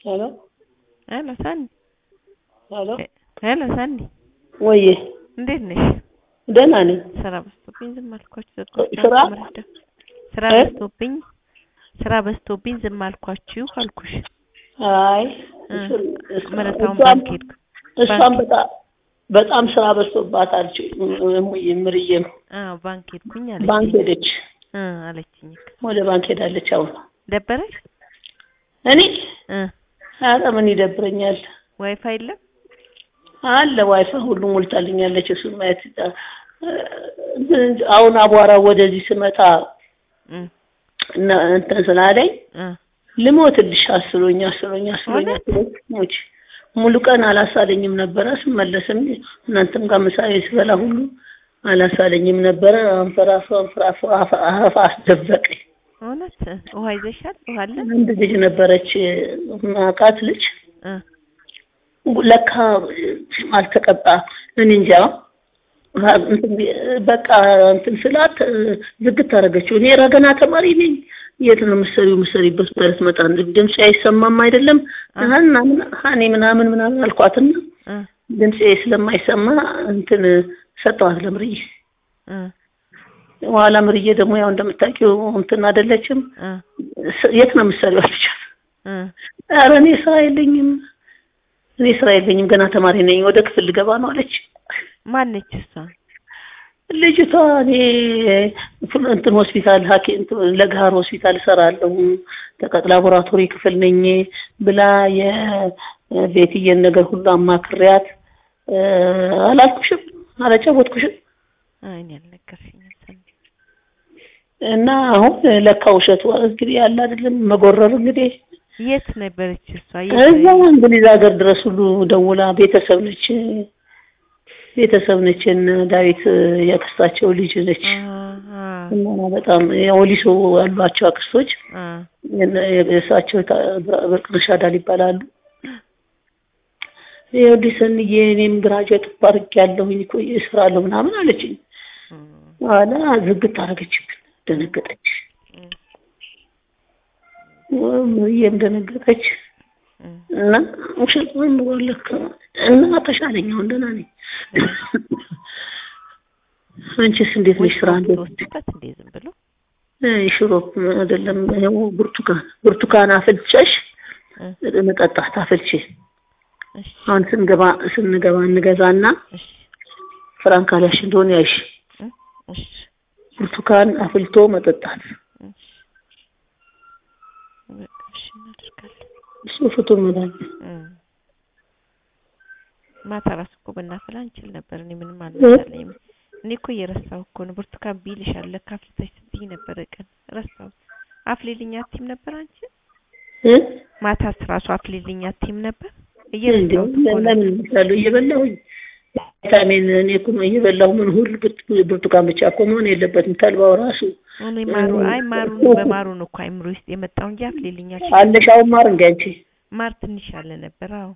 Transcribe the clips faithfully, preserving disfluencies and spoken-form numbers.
ሄሎ ሄሎ ሰኒ ሄሎ ሄሎ ሰኒ ወይ እንዴት ነሽ? ደህና ነኝ። ስራ በዝቶብኝ ዝም አልኳችሁ። ዘቆጣ ስራ ስራ በዝቶብኝ ስራ በዝቶብኝ ዝም አልኳችሁ አልኩሽ። አይ መረታውን ባንክ ሄድኩ። እሷም በጣም በጣም ስራ በዝቶባታል። እሙዬ ምርዬም አዎ ባንክ ሄድኩኝ አለች። ባንክ ሄደች እ አለችኝ። ወደ ባንክ ሄዳለች። አሁን ደበረሽ? እኔ እ ኧረ ምን ይደብረኛል? ዋይፋይ የለም አለ ዋይፋይ ሁሉ ሞልታልኛለች። እሱ ማየት አሁን አቧራ ወደዚህ ስመጣ እና እንትን ስላለኝ ልሞትልሽ አስሎኝ አስሎኝ አስሎኝ ሞች ሙሉ ቀን አላሳለኝም ነበር። ስመለስም እናንተም ጋር ምሳሌ ስበላ ሁሉ አላሳለኝም ነበር። አንፈራፋ አንፈራፋ አፋ አስደበቀኝ። እውነት ውሃ ይዘሻል? ውሃ አለ? አንድ ልጅ ነበረች ማቃት ልጅ ለካ አልተቀጣ እኔ እንጃ በቃ እንትን ስላት ዝግት አደረገችው። እኔ ረገና ተማሪ ነኝ። የት ነው የምትሰሪው? የምትሰሪበት ማለት መጣ ድምጽ አይሰማም አይደለም እና እኔ ምናምን ምናምን አልኳትና ድምጽ ስለማይሰማ እንትን ሰጠዋት ለምርዬ። ኋላ ምርዬ ደግሞ ያው እንደምታውቂው እንትን አይደለችም። የት ነው የምትሰሪው አለቻት። ኧረ እኔ ስራ የለኝም እኔ ስራ የለኝም ገና ተማሪ ነኝ ወደ ክፍል ልገባ ነው አለች። ማነች እሷ? ልጅቷ እኔ እንትን ሆስፒታል ሐኪም ለጋር ሆስፒታል እሰራለሁ ተቀጥ ላቦራቶሪ ክፍል ነኝ ብላ የቤትየን ነገር ሁሉ አማክሪያት አላልኩሽም? አላጫወትኩሽም? አይ እኔ አልነገርሽኝም። እና አሁን ለካ ውሸቱ እንግዲህ ያለ አይደለም መጎረር እንግዲህ የት ነበረች እሷ? እዛው እንግሊዝ ሀገር ድረስ ሁሉ ደውላ ቤተሰብ ነች ቤተሰብ ነች እና ዳዊት ያክስታቸው ልጅ ነች እና በጣም የወሊሶ ያሏቸው አክስቶች የእሳቸው ብርቅነሽ አዳል ይባላሉ። የዲሰንዬ እኔም ግራጁዌት ባርክ ያለሁኝ እኮ እሰራለሁ ምናምን አለችኝ። አላ ዝግት አደረገችብኝ። ደነገጠች ወይም ደነገጠች እና ውሸት ምን ወለከ እና ተሻለኝ አሁን ደህና ነኝ። አንቺስ እንዴት ነሽ? ስራ እንዴት ወጥተት እንዴ ዝም ብሎ ሽሮፕ አይደለም ያው ብርቱካን ብርቱካን አፍልጨሽ መጠጣት አፍልቼ አሁን ስንገባ ስንገባ እንገዛና ፍራንክ አለሽ እንደሆነ ያይሽ ብርቱካን አፍልቶ መጠጣት እሺ እናደርጋለን። እሱ ፍቱን መዳን ማታ ራስ እኮ በእናፈላ እንችል ነበር። እኔ ምንም አልመሰለኝም። እኔ እኮ እየረሳሁ እኮ ነው። ብርቱካን ቢልሻል ለካ አፍልተሽ ስትይ ነበር። ቀን ረሳሁ። አፍሊልኛ አትይም ነበር አንቺ? እ ማታ ራሱ አፍሊልኛ አትይም ነበር? እየረሳሁ እኮ ለምን ይላሉ እየበላሁኝ ቪታሚን እኔ እኮ ነው እየበላሁ ምን ሁሉ ብርቱካን ብቻ እኮ መሆን የለበትም ተልባው ራሱ እኔ ማሩ አይ ማሩ በማሩ ነው እኮ አይምሮ ውስጥ የመጣው እንጂ አፍሊልኛ አለሻው ማር እንዴ አንቺ? ማር ትንሽ አለ ነበር። አዎ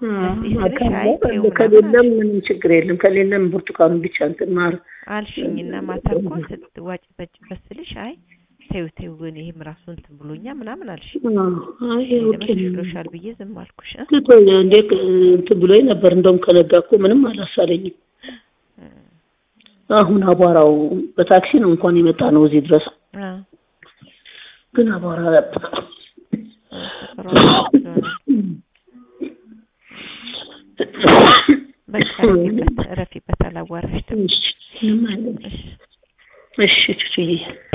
ከሌለም ምንም ችግር የለም። ከሌለም ብርቱካኑ ብቻ እንትን ማር አልሽኝና ማታ እኮ ስትዋጭ በጭበት ስልሽ አይ ተይው ተይው ግን ይሄም ራሱ እንትን ብሎኛ ምናምን አልሽ። አይ ኦኬ ብሎሻል ብዬ ዝም አልኩሽ። ትቶኝ እንዴ እንትን ብሎኝ ነበር። እንደውም ከነጋ እኮ ምንም አላሳለኝም። አሁን አቧራው በታክሲ ነው እንኳን የመጣ ነው እዚህ ድረስ። ግን አቧራ በቃ ረፊበት ረፊበት አላዋራሽ። እሺ እሺ እሺ